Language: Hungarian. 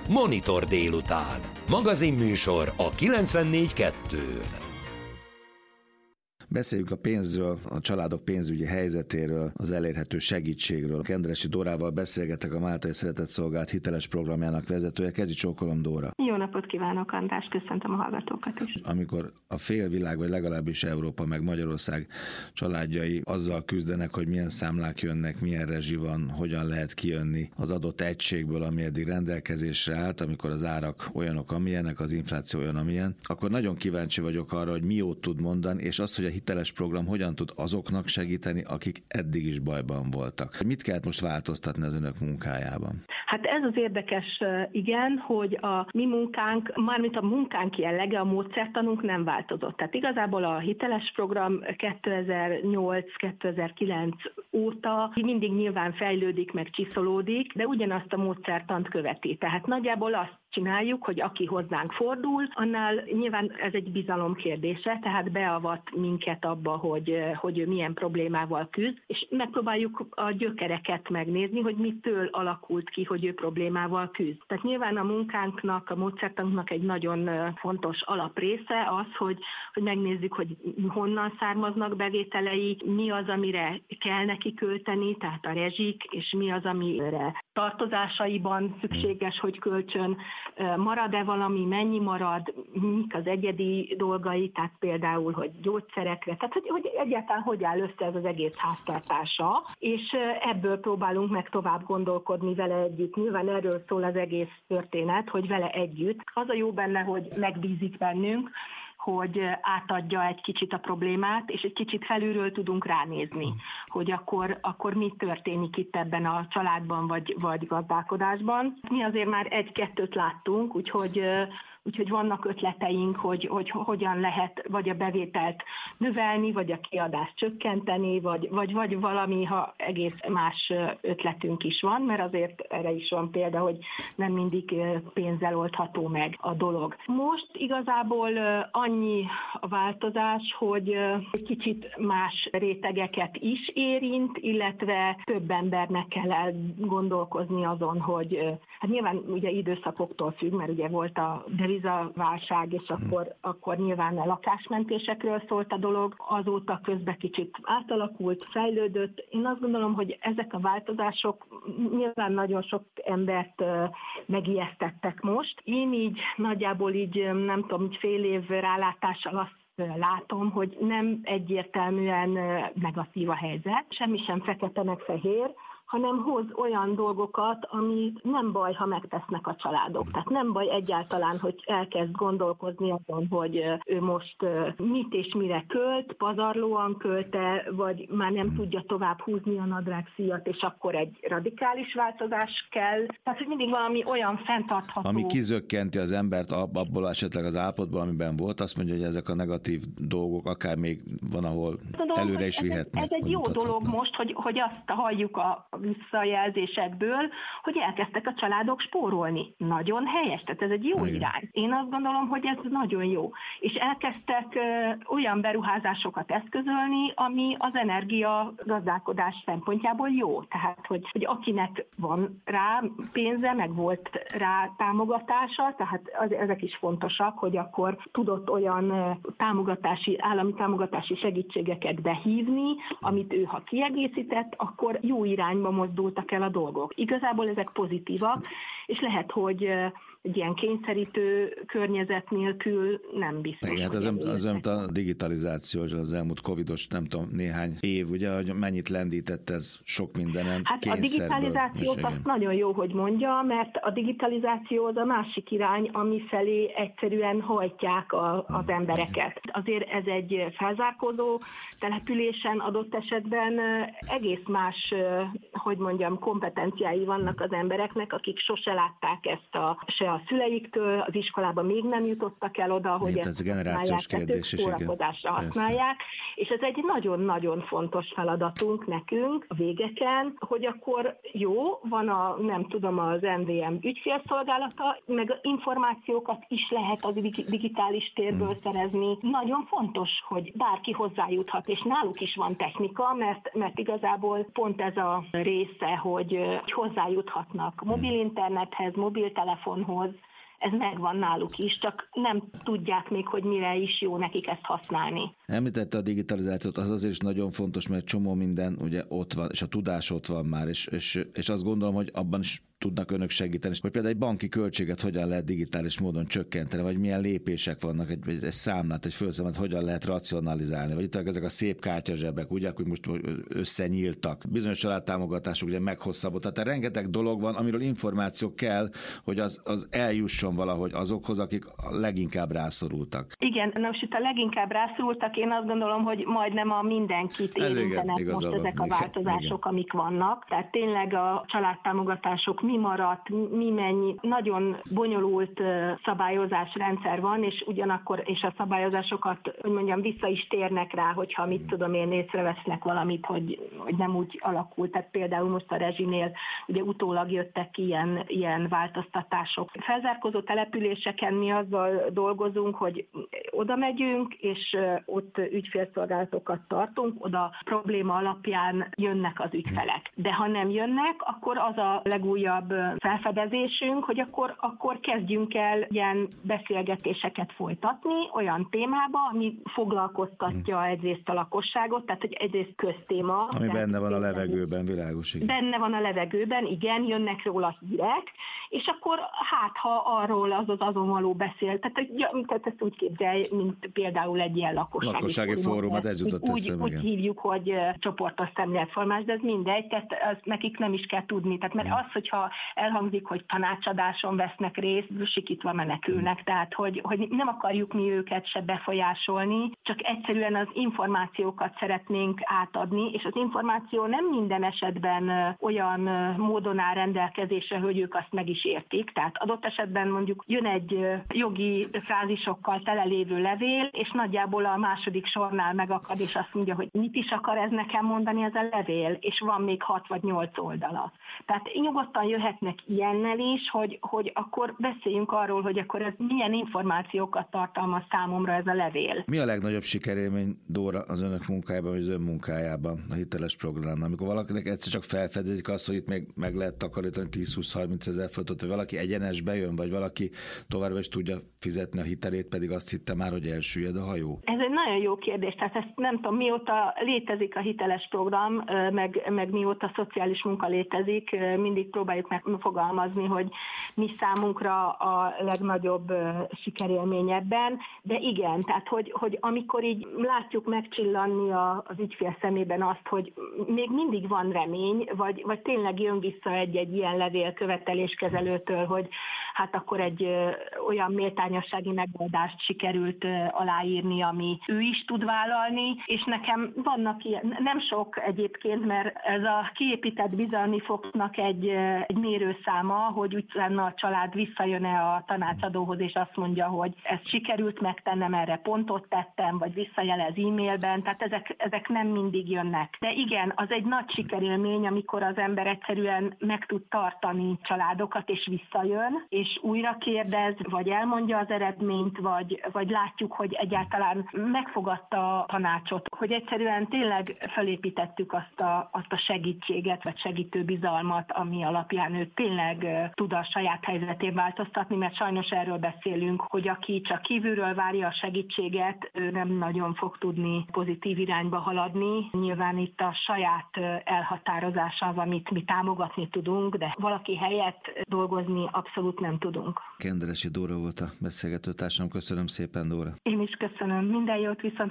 Monitor délután. Magazinműsor a 94.2-n. Beszéljük a pénzről, a családok pénzügyi helyzetéről, az elérhető segítségről. Kendressy Dórával beszélgetek, a Máltai Szeretetszolgálat hiteles programjának vezetője. Kezi csókolom, Dóra. Jó napot kívánok, András, köszöntöm a hallgatókat is. Amikor a félvilág, vagy legalábbis Európa, meg Magyarország családjai azzal küzdenek, hogy milyen számlák jönnek, milyen rezsi van, hogyan lehet kijönni az adott egységből, ami eddig rendelkezésre állt, amikor az árak olyanok, amilyenek, az infláció olyan, amilyen, akkor nagyon kíváncsi vagyok arra, hogy mi jót tud mondani, és azt, hogy a hiteles program hogyan tud azoknak segíteni, akik eddig is bajban voltak. Mit kellett most változtatni az önök munkájában? Hát ez az érdekes, igen, hogy a mi munkánk, mármint a munkánk jellege, a módszertanunk nem változott. Tehát igazából a hiteles program 2008-2009 óta mindig nyilván fejlődik, meg csiszolódik, de ugyanazt a módszertant követi. Tehát nagyjából azt csináljuk, hogy aki hozzánk fordul, annál nyilván ez egy bizalom kérdése, tehát beavat minket abba, hogy ő milyen problémával küzd, és megpróbáljuk a gyökereket megnézni, hogy mitől alakult ki, hogy ő problémával küzd. Tehát nyilván a munkánknak, a módszertanunknak egy nagyon fontos alaprésze az, hogy megnézzük, hogy honnan származnak bevételei, mi az, amire kell neki költeni, tehát a rezsik, és mi az, amire tartozásaiban szükséges, hogy költsön, marad-e valami, mennyi marad, mik az egyedi dolgai, tehát például, hogy gyógyszerekre, tehát hogy egyáltalán hogy áll össze ez az egész háztartása, és ebből próbálunk meg tovább gondolkodni vele együtt. Nyilván erről szól az egész történet, hogy vele együtt. Az a jó benne, hogy megbízik bennünk, hogy átadja egy kicsit a problémát, és egy kicsit felülről tudunk ránézni, hogy akkor mi történik itt ebben a családban vagy gazdálkodásban. Mi azért már egy-kettőt láttunk, úgyhogy vannak ötleteink, hogy hogyan lehet vagy a bevételt növelni, vagy a kiadást csökkenteni, vagy valami, ha egész más ötletünk is van, mert azért erre is van példa, hogy nem mindig pénzzel oldható meg a dolog. Most igazából annyi a változás, hogy egy kicsit más rétegeket is érint, illetve több embernek kell elgondolkozni azon, hogy hát nyilván ugye időszakoktól függ, mert ugye volt a devizaválság, és akkor nyilván a lakásmentésekről szólt a dolog, azóta közben kicsit átalakult, fejlődött. Én azt gondolom, hogy ezek a változások nyilván nagyon sok embert megijesztettek most. Én így nagyjából nem tudom, fél év rálátással azt látom, hogy nem egyértelműen negatív a helyzet, semmi sem fekete meg fehér, hanem hoz olyan dolgokat, ami nem baj, ha megtesznek a családok. Tehát nem baj egyáltalán, hogy elkezd gondolkozni azon, hogy ő most mit és mire költ, pazarlóan költe, vagy már nem tudja tovább húzni a nadrágszíjat, és akkor egy radikális változás kell. Tehát, hogy mindig valami olyan fenntartható. Ami kizökkenti az embert abból esetleg az állapotból, amiben volt, azt mondja, hogy ezek a negatív dolgok akár még van, ahol előre is vihetnek. Ez egy jó dolog most, hogy azt halljuk a visszajelzésekből, hogy elkezdtek a családok spórolni. Nagyon helyes, tehát ez egy jó irány. Én azt gondolom, hogy ez nagyon jó. És elkezdtek olyan beruházásokat eszközölni, ami az energia gazdálkodás szempontjából jó. Tehát, hogy akinek van rá pénze, meg volt rá támogatása, tehát ezek is fontosak, hogy akkor tudott olyan állami támogatási segítségeket behívni, amit ő, ha kiegészített, akkor jó irányba mozdultak el a dolgok. Igazából ezek pozitívak, és lehet, hogy egy ilyen kényszerítő környezet nélkül nem biztos. Igen, hát az a digitalizáció, az elmúlt covidos, nem tudom, néhány év, ugye, hogy mennyit lendített ez sok mindenen. Hát a digitalizációt azt nagyon jó, hogy mondja, mert a digitalizáció az a másik irány, ami felé egyszerűen hajtják az embereket. Azért ez egy felzárkózó településen adott esetben egész más, kompetenciái vannak az embereknek, akik sose látták ezt se a szüleiktől, az iskolában még nem jutottak el oda, hogy ezt generációs kérdés is, szórakozásra használják, és ez egy nagyon-nagyon fontos feladatunk nekünk a végeken, hogy akkor jó, van az MVM ügyfélszolgálata, meg információkat is lehet az digitális térből szerezni. Nagyon fontos, hogy bárki hozzájuthat, és náluk is van technika, mert igazából pont ez a része, hogy hozzájuthatnak mobil internethez, mobiltelefonhoz, ez megvan náluk is, csak nem tudják még, hogy mire is jó nekik ezt használni. Említette a digitalizációt, az azért is nagyon fontos, mert csomó minden ugye ott van, és a tudás ott van már, és azt gondolom, hogy abban is tudnak önök segíteni, hogy például egy banki költséget hogyan lehet digitális módon csökkenteni, vagy milyen lépések vannak, egy számlát, egy fölszámlát hogyan lehet racionalizálni, vagy itt ezek a szép kártyazsebek, ugye, hogy most összenyíltak. Bizonyos családtámogatások ugye meghosszabbodtak. Tehát rengeteg dolog van, amiről információ kell, hogy az eljusson valahogy azokhoz, akik leginkább rászorultak. Igen, most itt a leginkább rászorultak, én azt gondolom, hogy majdnem a mindenkit érintenek most ezek a változások, amik vannak. Tehát tényleg a családtámogatások mi maradt, mi mennyi, nagyon bonyolult szabályozásrendszer van, és ugyanakkor és a szabályozásokat, hogy mondjam, vissza is térnek rá, hogyha mit tudom én, észrevesznek valamit, hogy nem úgy alakult. Tehát például most a rezsinél ugye utólag jöttek ki ilyen változtatások. Felzárkózó településeken mi azzal dolgozunk, hogy oda megyünk, és ott ügyfélszolgálatokat tartunk, oda probléma alapján jönnek az ügyfelek. De ha nem jönnek, akkor az a legújabb felfedezésünk, hogy akkor kezdjünk el ilyen beszélgetéseket folytatni olyan témába, ami foglalkoztatja egyrészt a lakosságot, tehát hogy egyrészt köztéma. Ami benne van a levegőben, világos. Igen. Benne van a levegőben, igen, jönnek róla hírek, és akkor ha arról azon való beszél, tehát ezt úgy képzelj, mint például egy ilyen lakossági fórumot, ez jutott eszembe. Úgy hívjuk, hogy csoportos szemléletformás, de ez mindegy, tehát azt nekik nem is kell tudni. Tehát mert az, hogyha elhangzik, hogy tanácsadáson vesznek részt, sikítva menekülnek, tehát hogy nem akarjuk mi őket se befolyásolni, csak egyszerűen az információkat szeretnénk átadni, és az információ nem minden esetben olyan módon áll rendelkezésre, hogy ők azt meg is értik. Tehát adott esetben mondjuk jön egy jogi frázisokkal telelévő levél, és nagyjából a második sornál megakad, és azt mondja, hogy mit is akar ez nekem mondani ez a levél, és van még 6 vagy 8 oldala. Tehát nyugodtan jöhetnek ilyennel is, hogy akkor beszéljünk arról, hogy akkor ez milyen információkat tartalmaz számomra ez a levél. Mi a legnagyobb sikerélmény, Dóra, az önök munkájában, vagy az ön munkájában, a hiteles programnál? Amikor valakinek egyszer csak felfedezik azt, hogy itt még meg lehet takarítani 10-20-30 ezer forintot, vagy valaki egyenesbe jön, vagy valaki továbbra is tudja fizetni a hitelét, pedig azt hitte már, hogy elsüllyed a hajó? Ez egy nagyon jó kérdés, tehát ezt nem tudom, mióta létezik a hiteles program, meg mióta szociális munka létezik, mindig próbáljuk megfogalmazni, hogy mi számunkra a legnagyobb sikerélmény ebben, de igen, tehát hogy amikor így látjuk megcsillanni az ügyfél szemében azt, hogy még mindig van remény, vagy tényleg jön vissza egy ilyen levél követeléskezelőtől, hogy hát akkor egy olyan méltányossági megoldást sikerült aláírni, ami ő is tud vállalni, és nekem vannak ilyen, nem sok egyébként, mert ez a kiépített bizalmi foknak egy mérőszáma, hogy utána a család visszajön-e a tanácsadóhoz, és azt mondja, hogy ezt sikerült megtennem, erre pontot tettem, vagy visszajelez e-mailben, tehát ezek nem mindig jönnek. De igen, az egy nagy sikerélmény, amikor az ember egyszerűen meg tud tartani családokat, és visszajön, és újra kérdez, vagy elmondja az eredményt, vagy látjuk, hogy egyáltalán megfogadta a tanácsot, hogy egyszerűen tényleg felépítettük azt a segítséget, vagy segítő bizalmat, ami alapján ő tényleg tud a saját helyzetén változtatni, mert sajnos erről beszélünk, hogy aki csak kívülről várja a segítséget, ő nem nagyon fog tudni pozitív irányba haladni. Nyilván itt a saját elhatározása az, amit mi támogatni tudunk, de valaki helyett dolgozni abszolút nem tudunk. Kenderesi Dóra volt a beszélgető társam. Köszönöm szépen, Dóra. Én is köszönöm. Minden jót, viszont